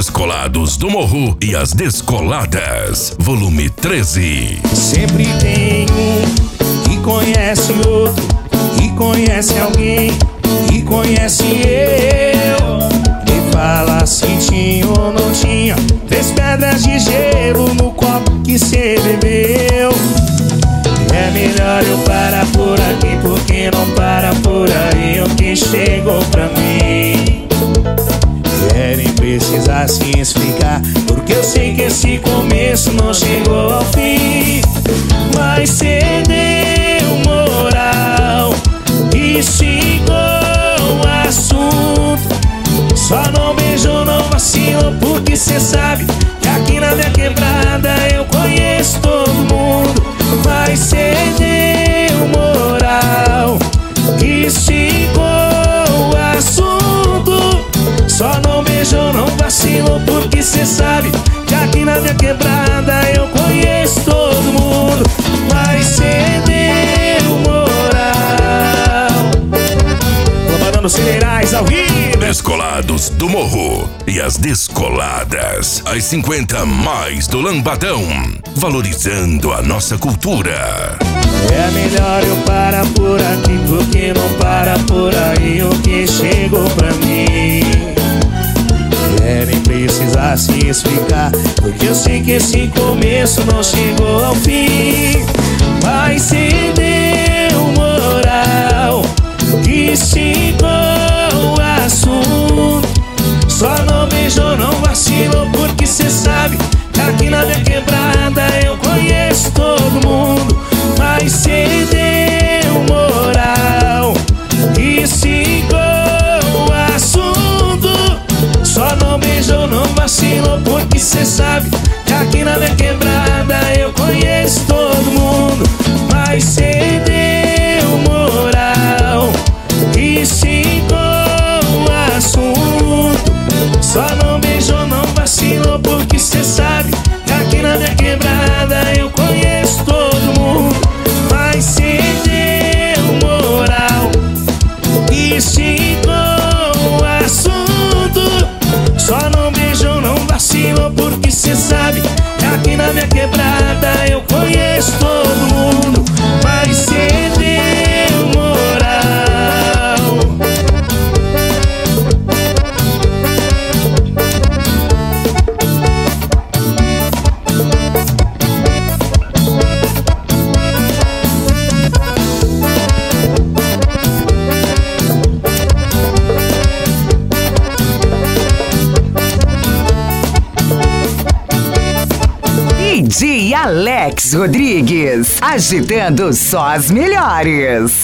Descolados do Morro e as Descoladas, volume 13. Sempre tem um que conhece outro, que conhece alguém, que conhece eu. Me fala se tinha ou não tinha 3 pedras de gelo no copo que cê bebeu. É melhor eu parar por aqui, porque não para por aí o que chegou pra mim. Querem precisar se explicar, porque eu sei que esse começo não chegou ao fim. Mas cê deu moral e esticou o assunto. Só não beijou, não vacilou, porque cê sabe que aqui na minha quebrada eu conheço todo mundo. Mas cê deu moral e esticou o assunto. Só não beijou, não vacilou, porque cê sabe que aqui na minha quebrada eu conheço todo mundo. Mas cê deu moral. Comandando Cinerais ao vivo. Descolados do Morro e as Descoladas, as 50 mais do Lambadão, valorizando a nossa cultura. É melhor eu parar por aqui, porque não para por aí o que chegou pra mim. Querem precisar se explicar, porque eu sei que esse começo não chegou ao fim. Mas cê deu moral e esticou o assunto. Só não beijou, não vacilou, porque cê sabe que aqui na minha quebrada eu conheço todo mundo. Mas cê deu moral e esticou o assunto. Só não beijou, não vacilou, porque cê sabe que aqui na minha quebrada eu conheço todo mundo. Mas cê deu moral e esticou o assunto. Só não beijou, não vacilou, porque cê sabe que aqui na minha quebrada eu conheço todo mundo. Mas cê deu moral e esticou o assunto. Só não beijou, não vacilou, porque cê sabe que aqui na minha quebrada eu conheço todo mundo. Mas cê deu moral. DJ Alex Rodrigues, agitando só as melhores.